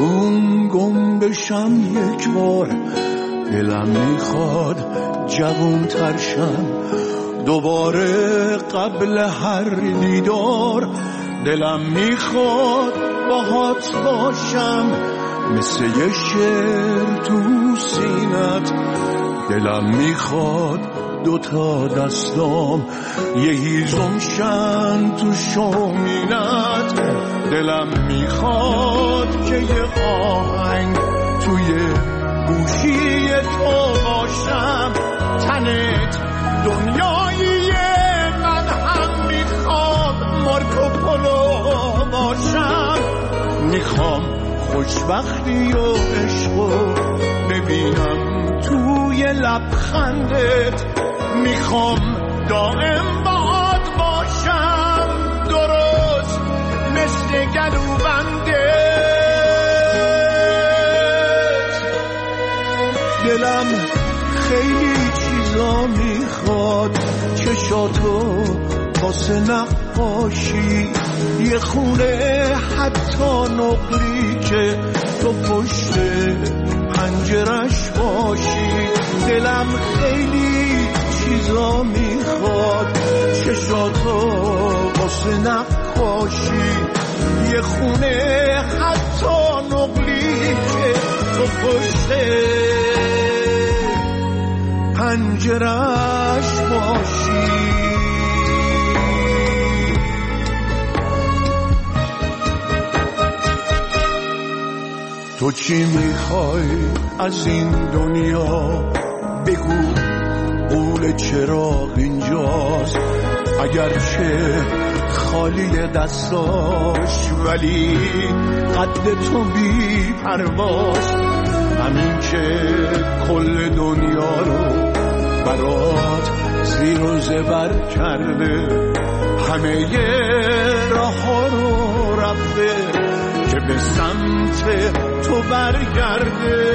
جنون گم بشم یک بار، دلم میخواد جوان ترشم دوباره قبل هر دیدار. دلم میخواد باهات باشم مثل یه شعر تو سینت. دلم میخواد دوتا دستام یه هیزم شن تو شومینت. دلم میخواد که یه آهنگ توی گوشی تو باشم. تنت دنیایی من هم میخوام مارکوپولو باشم. میخوام خوشبختی و عشقو ببینم توی لبخندت. میخوام دائم باهات باشم درست مثل گلوبندت. دلم خیلی چیزا میخواد، چشاتو واسه نقاشی، یه خونه حتی نقلی که تو پشت پنجرش باشی. دلم خیلی چیزا میخواد، چشاتو واسه نقاشی، یه خونه حتی نقلی که تو پشت پنجرش باشی. تو چی میخوای از این دنیا؟ بگو قول چراغ اینجاست، اگرچه خالی دستاش ولی قد تو بی پرواز. همین که کل دنیا رو برات زیر و زبر کرده، همه راه ها رو رفته که به سمت تو برگرده.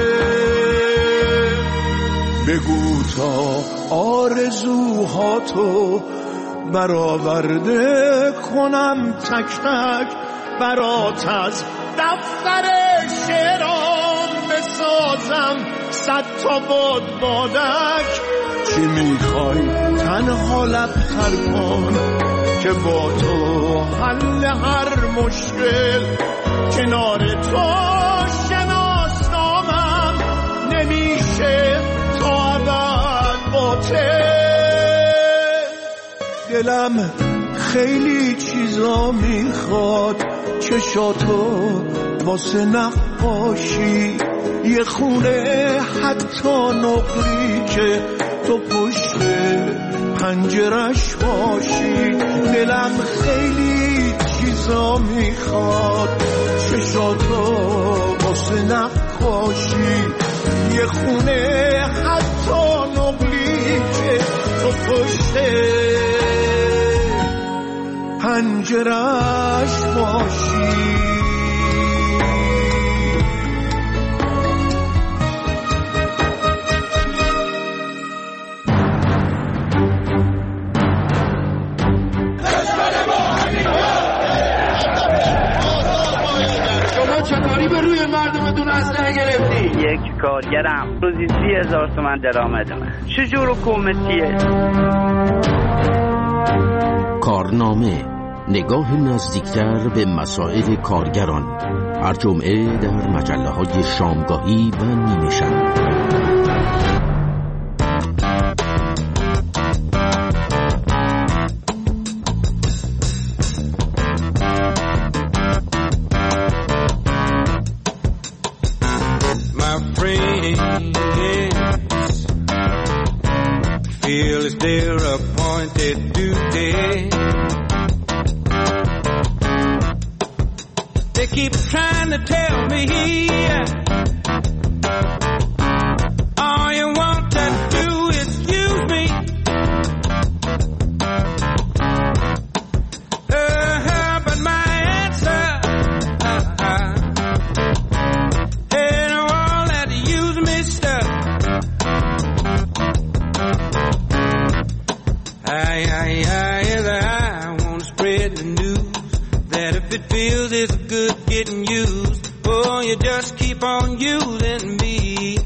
بگو تا آرزوهاتو برآورده کنم تک تک برات، از دفتر شعرام بسازم 100 تا بادک. چی میخوای تنها لبتر کن که با تو حل هر مشکل، کنار تو شناسنامم نمیشه تا ابد باطل. دلم خیلی چیزا میخواد، چشاتو واسه نقاشی، یه خونه حتی نقلی که تو پشت پنجرش باشی. دلم خیلی چیزا میخواد، چشاتو واسه نقاشی، یه خونه حتی نقلی که تو پشت پنجرش باشی. چطوری به روی مردمتون اسلحه گرفتی؟ یک کارگرم روزی 30,000 تومان درآمدمه. چجور حکومتیه؟ کارنامه، نگاه نزدیکتر به مسائل کارگران، هر جمعه در مجله‌های شامگاهی و نیمه شب. Their appointed duty. They keep trying to tell me all you want to do is use me. But my answer ain't all that use me stuff. I want to spread the news that if it feels it's good getting used, oh you just keep on using me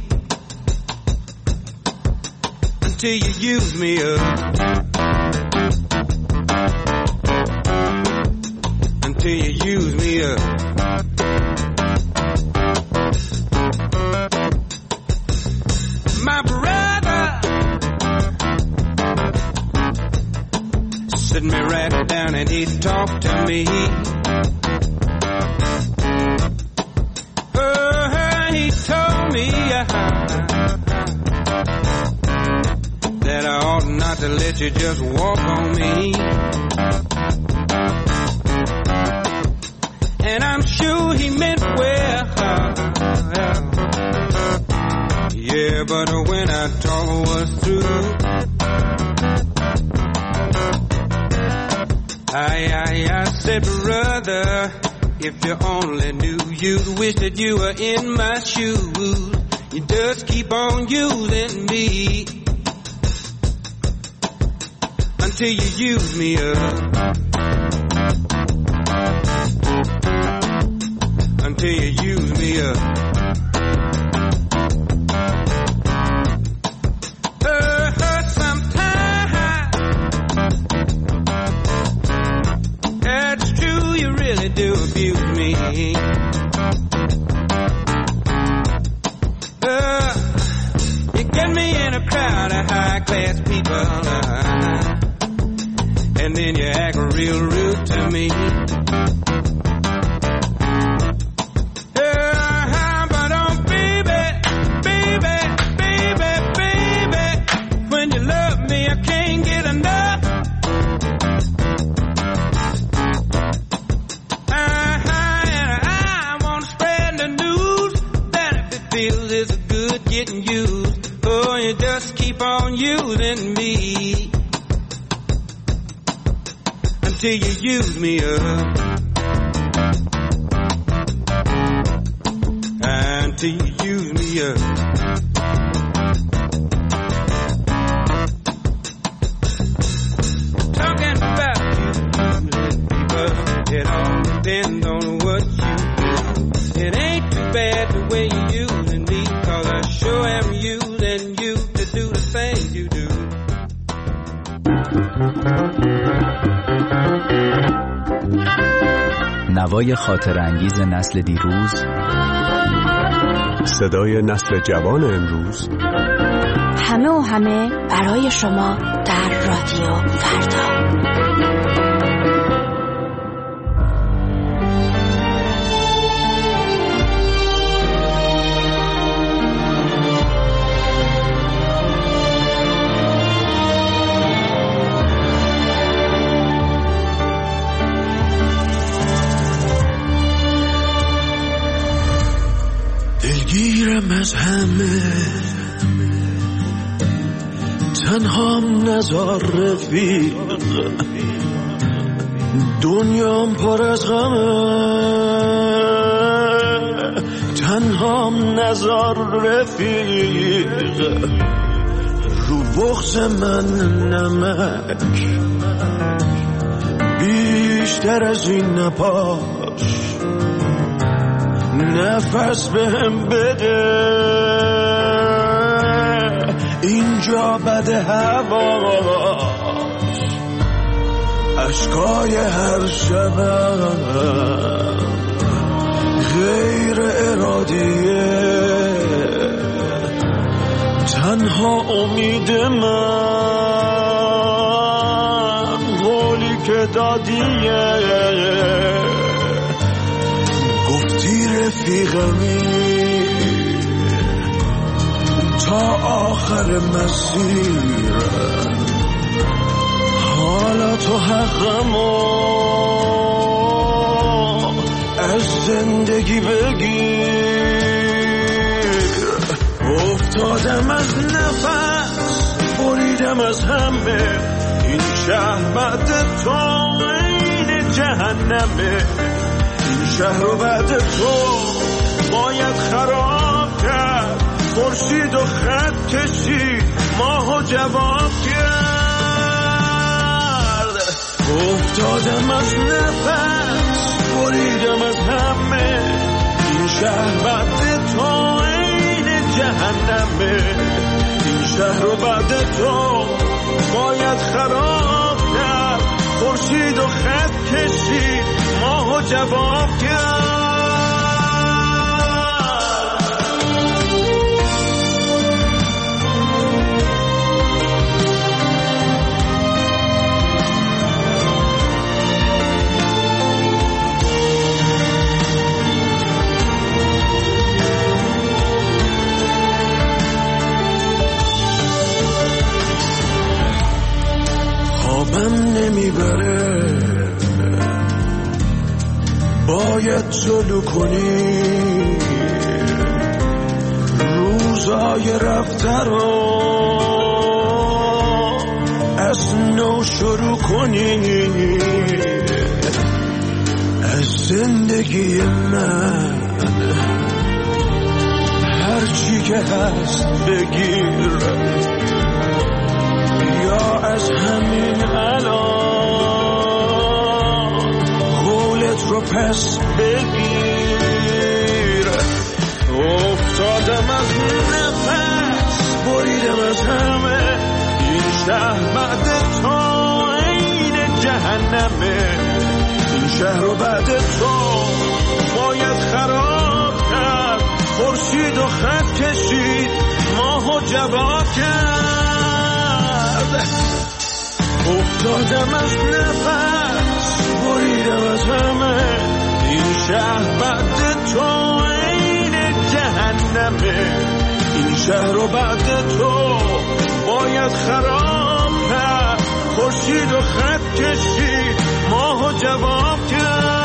until you use me up. Until you use me up. My brother sit me right down and he talked to me. He told me that I ought not to let you just walk on me. And I'm sure he meant well. Yeah, but when I talk was through, I said, brother, if you only knew, you'd wish that you were in my shoes. You just keep on using me until you use me up. Until you use me up. Sometimes that's true, you really do abuse me. You get me in a crowd of high-class people, and then you act real rude to me. Using me until you use me up. Until you use me up. Talking about you, people, it all depends on what you do. It ain't too bad the way you're using me, 'cause I sure am using you to do the things you do. نوای خاطر انگیز نسل دیروز، صدای نسل جوان امروز، همه و همه برای شما در رادیو فردا. دلگیرم از همه، تنهام نزار رفیق، دنیام پر از غمه، تنهام نزار رفیق، رو بغض من نمک بیشتر از این نپاش، نفس بهم بده، اینجا بده هواش، اشکای هر شبم غیر ارادیه، تنها امید من قولی که دادیه، گفتی رفیقمی تا آخر مسیر، حالا تو حقمو از زندگی بگیر، افتادم از نفس، بریدم از همه، این شهر بعد تو این جهنمه، این شهر رو بعد تو باید خراب کرد، خورشید و خط کشید، ماهو جواب کرد، افتادم از نفس، بریدم از همه، این شهر بعد تو این جهنمه، این شهر رو بعد تو باید خراب کرد، خورشید و خط کشید ماهو جواب کرد. خوابم نمیبره، باید جلو کنی روزای رفته رو، از نو شروع کنی. از زندگی من هرچی که هست بگیر، یا از همین الان قولت رو پس بگیر. افتادم از نفس، بریدم از همه، این شهر بعد تو این جهنمه، این شهر رو بعد تو باید خراب کرد، خورشید و خط کشید ماهو جواب کرد. افتادم از نفس، بریدم از همه، این شهر بعد تو این جهنمه، این شهر رو بعد تو باید خراب کرد، خورشید و خط کشید ماهو جواب کرد.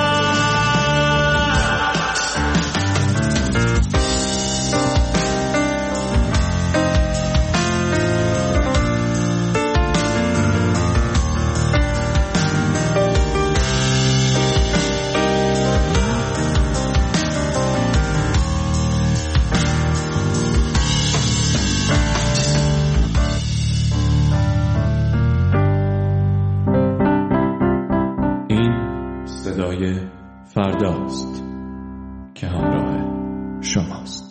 فرداست که همراه شماست.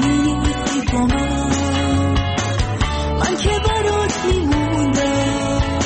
من که برات میموندم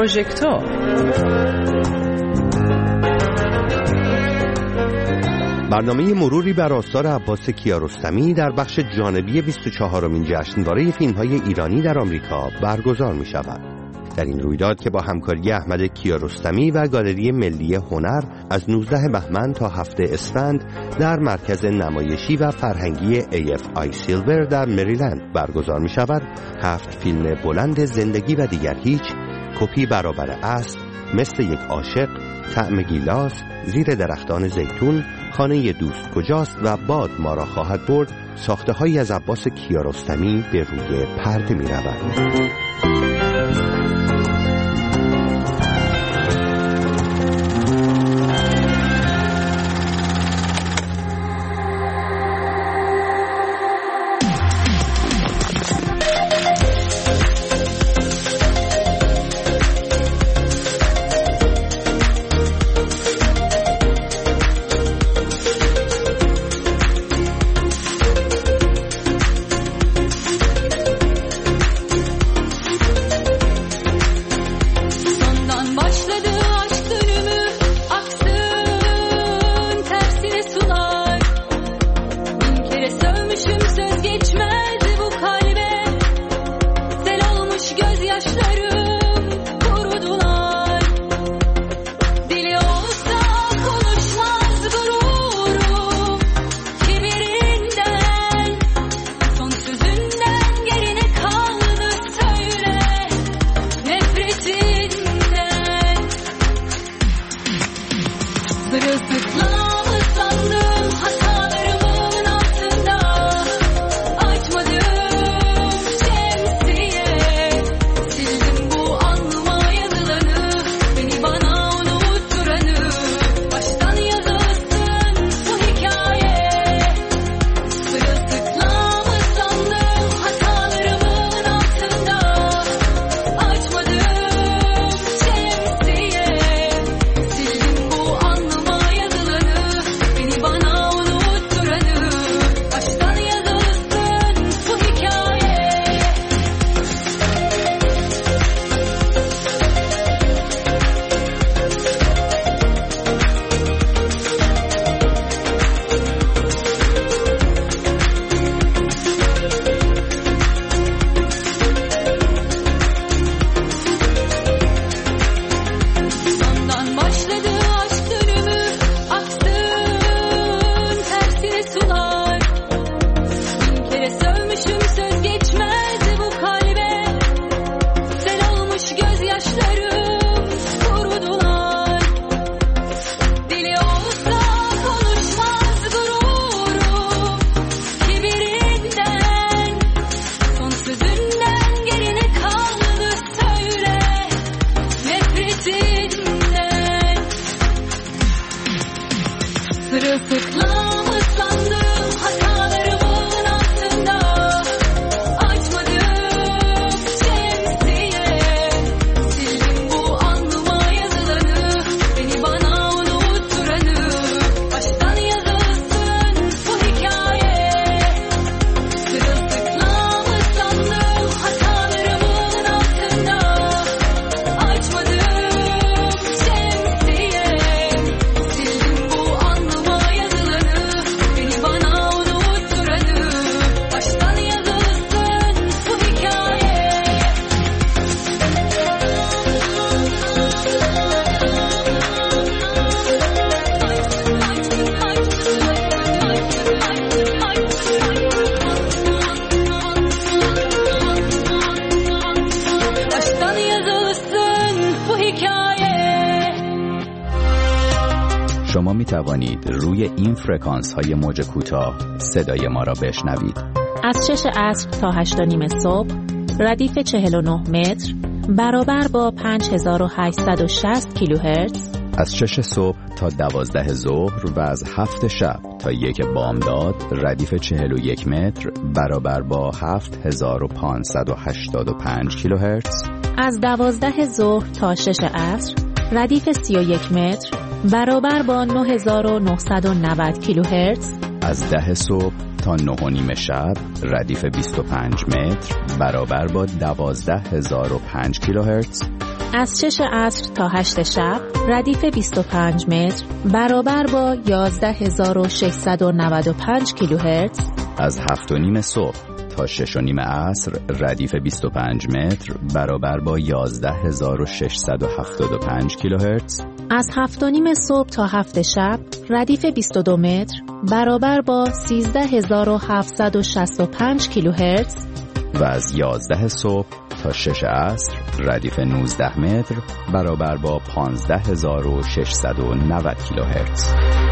پروژکتور. برنامه مروری بر آثار عباس کیارستمی در بخش جانبی 24مین جشنواره فیلم‌های ایرانی در آمریکا برگزار می‌شود. در این رویداد که با همکاری احمد کیارستمی و گالری ملی هنر از 19 بهمن تا 7 اسفند در مرکز نمایشی و فرهنگی AFI سیلور در مریلند برگزار می‌شود، 7 فیلم بلند زندگی و دیگر هیچ، کپی برابر اصل، مثل یک عاشق، طعم گیلاس، زیر درختان زیتون، خانه دوست کجاست و باد ما را خواهد برد ساخته‌هایی از عباس کیارستمی به روی پرده می‌روند. شما می توانید روی این فرکانس های موج کوتاه صدای ما را بشنوید. از 6 عصر تا 8:30 صبح ردیف 49 متر برابر با 5860 کیلوهرتز، از 6 صبح تا 12 ظهر و از 7 شب تا 1 بامداد ردیف 41 متر برابر با 7585 کیلوهرتز، از 12 ظهر تا 6 عصر ردیف 31 متر برابر با 9990 کیلوهرتز، از 10 صبح تا 9:30 شب ردیف 25 متر برابر با 12005 کیلوهرتز، از 6 عصر تا 8 شب ردیف 25 متر برابر با 11695 کیلوهرتز، از 7:30 صبح تا 6:30 عصر ردیف 25 متر برابر با 11675 کیلوهرتز، از 7:30 صبح تا 7 شب ردیف 22 متر برابر با 13765 کیلوهرتز و از 11 صبح تا 6 عصر ردیف 19 متر برابر با 15690 کیلوهرتز.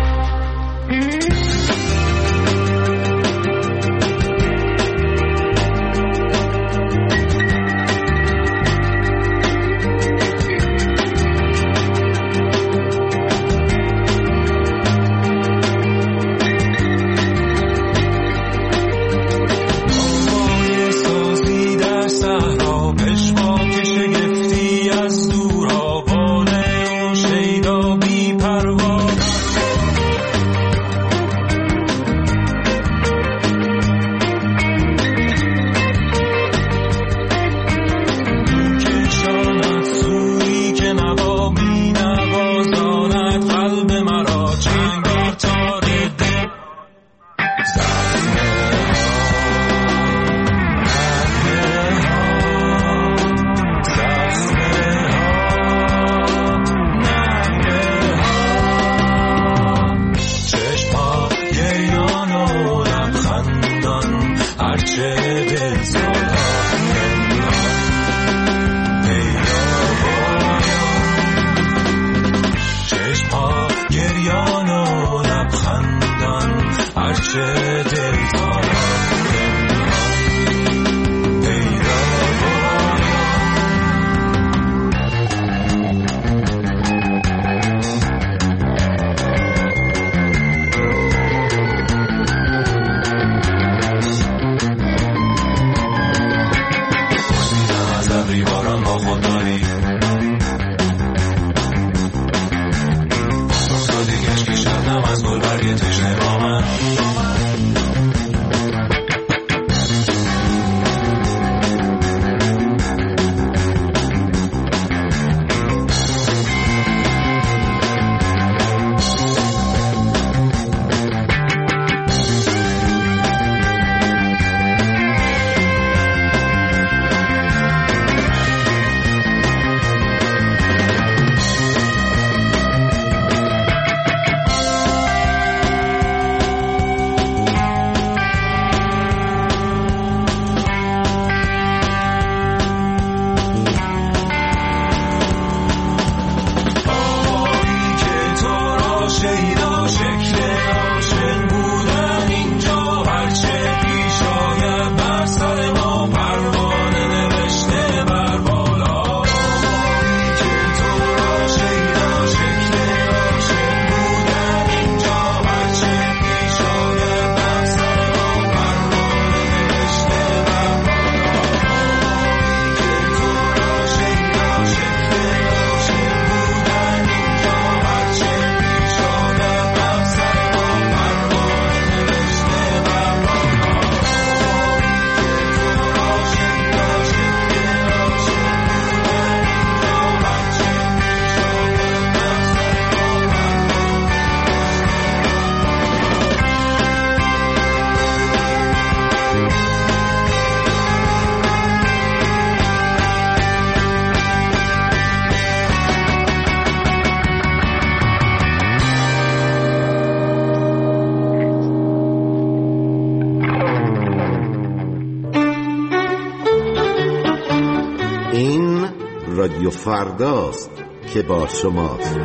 رادیو فرداست که با شماست.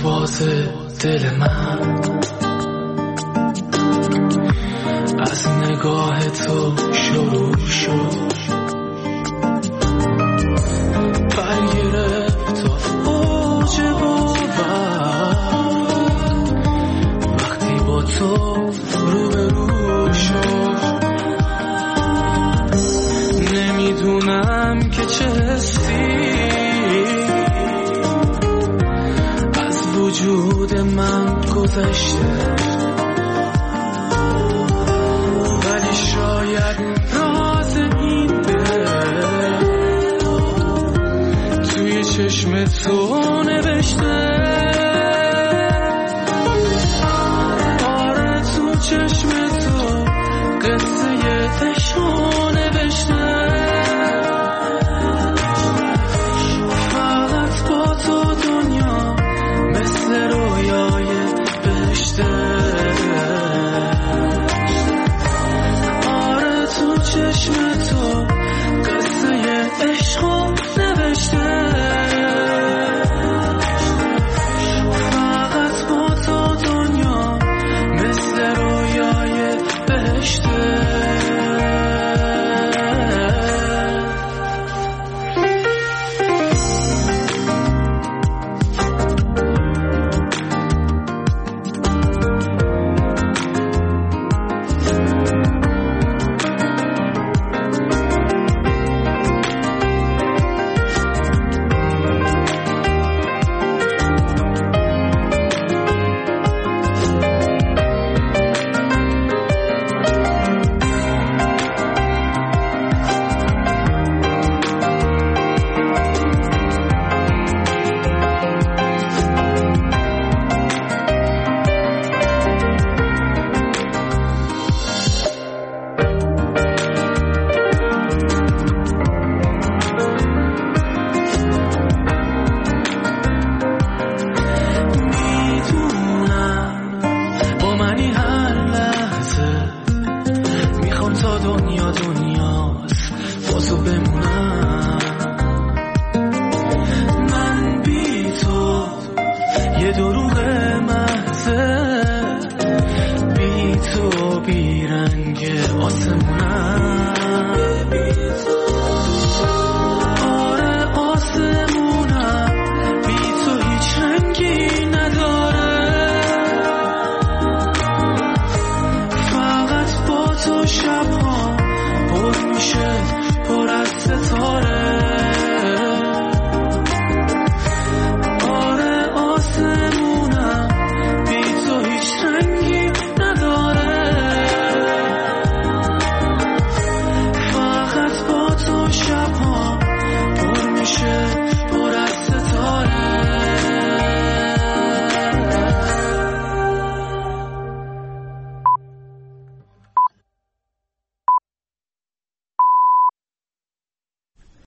پرواز دل من از نگاه تو شروع شد، برگرفت تا اوج باور وقتی با تو روبرو شد. نمیدونم که چه حسی از وجود من گذشته،